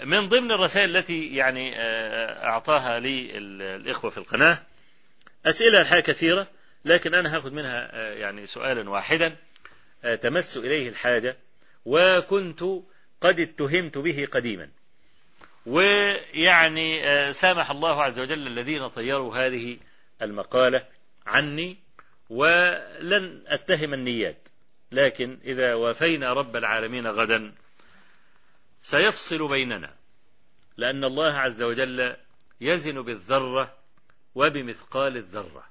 من ضمن الرسائل التي يعني أعطاها لي الإخوة في القناة أسئلة الحقيقة كثيرة، لكن أنا هاخد منها يعني سؤالا واحدا تمس إليه الحاجة، وكنت قد اتهمت به قديما، ويعني سامح الله عز وجل الذين طيروا هذه المقالة عني، ولن أتهم النيات، لكن إذا وافينا رب العالمين غدا سيفصل بيننا، لأن الله عز وجل يزن بالذرة وبمثقال الذرة.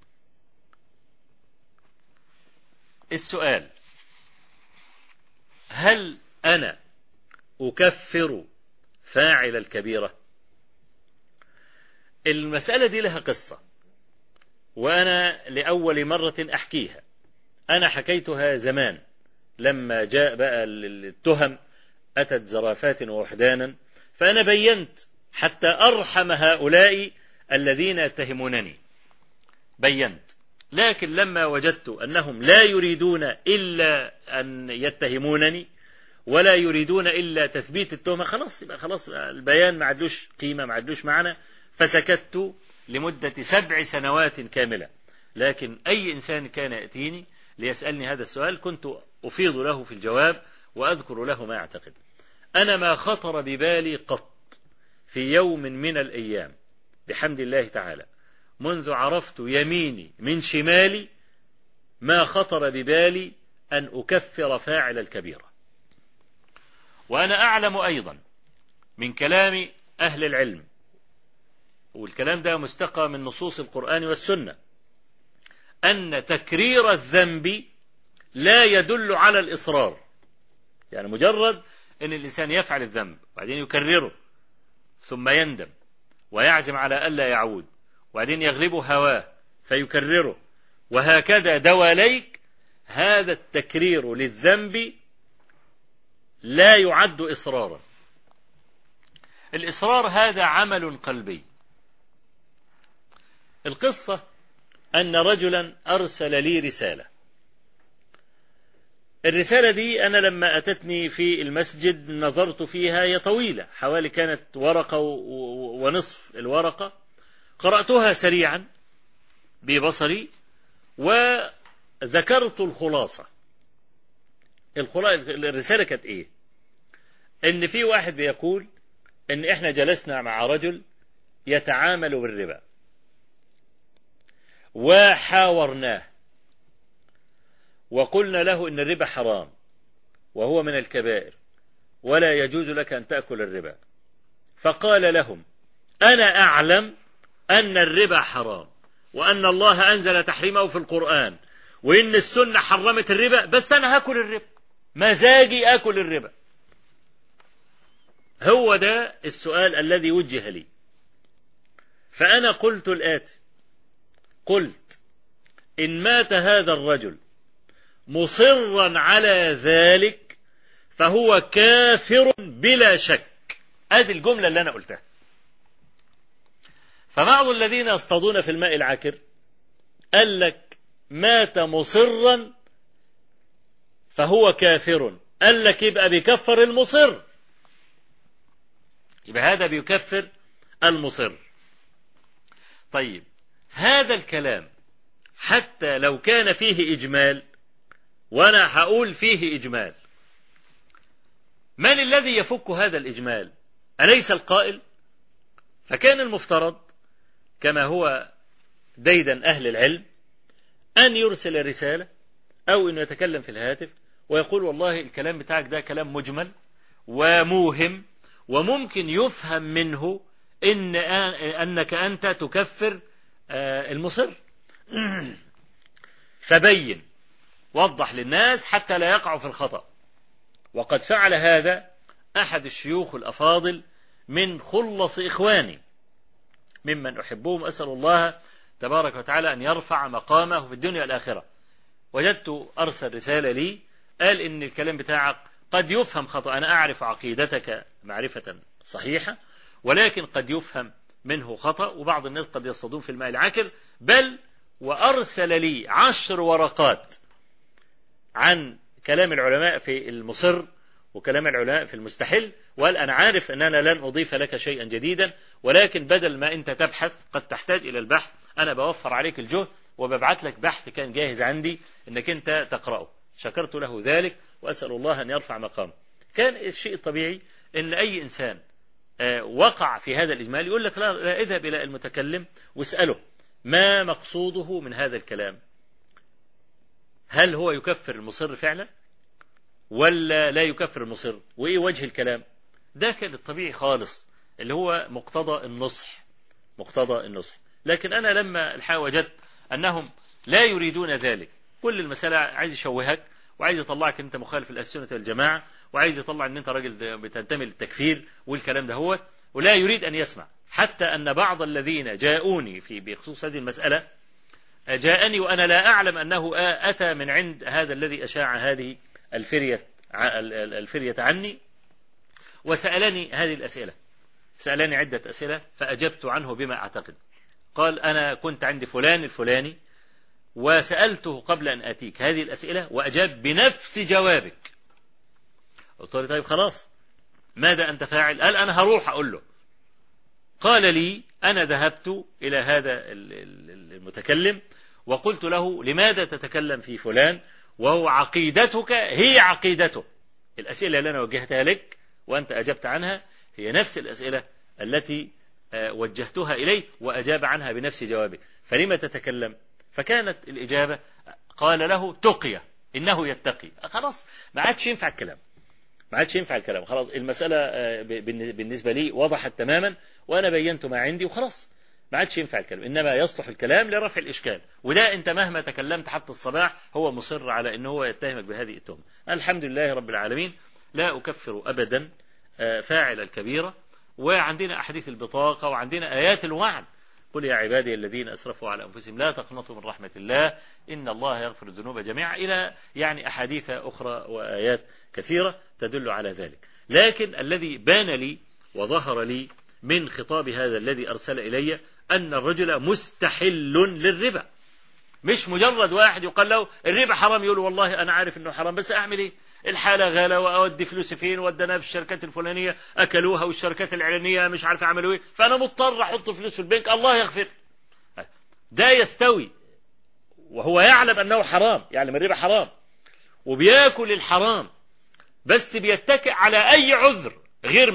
السؤال: هل أنا أكفر فاعل الكبيرة؟ المسألة دي لها قصة، وأنا لأول مرة أحكيها. أنا حكيتها زمان لما جاء بقى التهم أتت زرافات ووحدانا، فأنا بينت حتى أرحم هؤلاء الذين يتهمونني، بينت. لكن لما وجدت أنهم لا يريدون إلا أن يتهمونني ولا يريدون إلا تثبيت التهمة، خلاص البيان ما عدلوش قيمة، ما عدلوش معنى، فسكت لمدة 7 سنوات كاملة. لكن أي إنسان كان يأتيني ليسألني هذا السؤال كنت أفيض له في الجواب وأذكر له ما أعتقد. أنا ما خطر ببالي قط في يوم من الأيام بحمد الله تعالى منذ عرفت يميني من شمالي ما خطر ببالي أن أكفر فاعل الكبيرة. وأنا أعلم أيضا من كلام أهل العلم، والكلام ده مستقى من نصوص القرآن والسنة، أن تكرير الذنب لا يدل على الإصرار. يعني مجرد أن الإنسان يفعل الذنب وبعدين يكرره ثم يندم ويعزم على ألا يعود، وبعدين يغلبه هواه فيكرره، وهكذا دواليك، هذا التكرير للذنب لا يعد إصرارا. الإصرار هذا عمل قلبي. القصة أن رجلا أرسل لي رسالة. الرسالة دي أنا لما أتتني في المسجد نظرت فيها، هي طويلة حوالي كانت ورقة ونصف الورقة، قرأتها سريعا ببصري وذكرت الخلاصة. الرسالة كانت إيه؟ إن في واحد بيقول إن إحنا جلسنا مع رجل يتعامل بالربا وحاورناه وقلنا له إن الربا حرام وهو من الكبائر ولا يجوز لك أن تأكل الربا، فقال لهم: أنا أعلم أن الربا حرام وأن الله أنزل تحريمه في القرآن وإن السنة حرمت الربا، بس أنا هاكل الربا، مزاجي أكل الربا. هو ده السؤال الذي وجه لي. فأنا قلت الآتي: قلت إن مات هذا الرجل مصرا على ذلك فهو كافر بلا شك. هذه الجملة اللي أنا قلتها. فبعض الذين يصطادون في الماء العكر قال لك مات مصرا فهو كافر، قال لك يبقى بيكفر المصر، يبقى هذا بيكفر المصر. طيب هذا الكلام حتى لو كان فيه إجمال، وأنا هقول فيه إجمال، من الذي يفك هذا الإجمال؟ أليس القائل؟ فكان المفترض كما هو ديدا أهل العلم أن يرسل رسالة أو أن يتكلم في الهاتف ويقول: والله الكلام بتاعك ده كلام مجمل وموهم وممكن يفهم منه أنك أنت تكفر المصر، فبين، وضح للناس حتى لا يقعوا في الخطأ. وقد فعل هذا أحد الشيوخ الأفاضل من خلص إخواني ممن أحبهم، أسأل الله تبارك وتعالى أن يرفع مقامه في الدنيا والآخرة. وجدت أرسل رسالة لي قال إن الكلام بتاعك قد يفهم خطأ، أنا أعرف عقيدتك معرفة صحيحة، ولكن قد يفهم منه خطأ، وبعض الناس قد يصطادون في الماء العكر. بل وأرسل لي 10 ورقات عن كلام العلماء في المصر وكلام العلماء في المستحل، وقال أنا عارف أن أنا لن أضيف لك شيئا جديدا، ولكن بدل ما أنت تبحث قد تحتاج إلى البحث، أنا بوفر عليك الجهد وببعت لك بحث كان جاهز عندي أنك أنت تقرأه. شكرت له ذلك وأسأل الله أن يرفع مقامه. كان الشيء الطبيعي أن أي إنسان وقع في هذا الإجمال يقول لك لا اذهب إلى المتكلم واسأله ما مقصوده من هذا الكلام، هل هو يكفر المصر فعلا ولا لا يكفر المصر، وإيه وجه الكلام. ده كان الطبيعي خالص اللي هو مقتضى النصح. لكن أنا لما الحقيقة وجدت أنهم لا يريدون ذلك، كل المسألة عايز يشوهك وعايز يطلعك أنت مخالف للسنة والجماعة، وعايز يطلع أن أنت راجل بتنتمي للتكفير والكلام ده هو، ولا يريد أن يسمع. حتى أن بعض الذين جاءوني بخصوص هذه المسألة جاءني وأنا لا أعلم أنه أتى من عند هذا الذي أشاع هذه الفرية عني، وسألني هذه الأسئلة، سألني عدة أسئلة فأجبت عنه بما أعتقد. قال أنا كنت عند فلان الفلاني وسألته قبل أن أتيك هذه الأسئلة وأجاب بنفس جوابك. قلت له طيب خلاص ماذا أنت فاعل؟ قال أنا هروح أقول له. قال لي أنا ذهبت إلى هذا المتكلم وقلت له لماذا تتكلم في فلان وهو عقيدتك هي عقيدته. الأسئلة اللي أنا وجهتها لك وأنت أجبت عنها هي نفس الأسئلة التي وجهتها إليه وأجاب عنها بنفس جوابك، فلما تتكلم؟ فكانت الإجابة قال له تقية، إنه يتقي. خلاص ما عادش ينفع الكلام، خلاص المسألة بالنسبة لي وضحت تماما وأنا بينت ما عندي وخلاص ما عادش ينفع الكلام، إنما يصلح الكلام لرفع الإشكال. وده أنت مهما تكلمت حتى الصباح هو مصر على أنه هو يتهمك بهذه التهمة. الحمد لله رب العالمين لا أكفر أبدا فاعل الكبيرة، وعندنا أحاديث البطاقة وعندنا آيات الوعد، قل يا عبادي الذين أسرفوا على أنفسهم لا تقنطوا من رحمة الله إن الله يغفر الذنوب جميعا، إلى يعني أحاديث أخرى وآيات كثيرة تدل على ذلك. لكن الذي بان لي وظهر لي من خطاب هذا الذي أرسل إلي أن الرجل مستحل للربا، مش مجرد واحد يقال له الربا حرام يقول والله أنا عارف أنه حرام بس أعمل إيه، الحالة غالة وأودي فلوسي فين، ودنا في الشركات الفلانية أكلوها والشركات الإعلانية مش عارف أعملوا إيه، فأنا مضطر أحط فلوس في البنك الله يغفر. ده يستوي وهو يعلم أنه حرام، يعلم الربا حرام وبياكل الحرام بس بيتكئ على أي عذر غير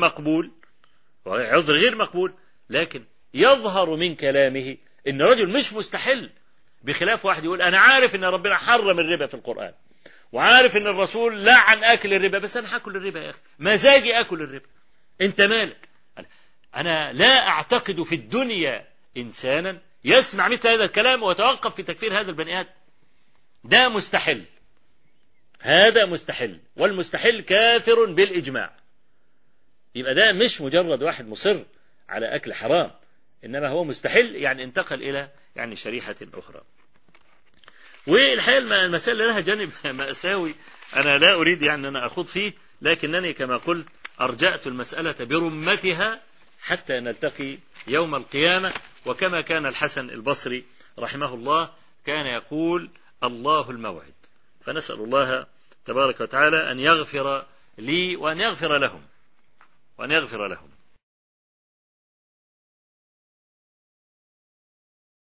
مقبول، لكن يظهر من كلامه إن رجل مش مستحل، بخلاف واحد يقول أنا عارف إن ربنا حرم الربا في القرآن وعارف إن الرسول لعن أكل الربا بس أنا هاكل الربا يا أخي، مزاجي أكل الربا، أنت مالك؟ أنا لا أعتقد في الدنيا إنسانا يسمع مثل هذا الكلام ويتوقف في تكفير هذا البني آدم. ده مستحل، هذا مستحل، والمستحل كافر بالإجماع. يبقى ده مش مجرد واحد مصر على أكل حرام، إنما هو مستحل يعني انتقل إلى يعني شريحة أخرى. والحقيقة المسألة لها جانب مأساوي أنا لا أريد يعني أن أخوض فيه، لكنني كما قلت أرجأت المسألة برمتها حتى نلتقي يوم القيامة. وكما كان الحسن البصري رحمه الله كان يقول الله الموعد، فنسأل الله تبارك وتعالى أن يغفر لي وأن يغفر لهم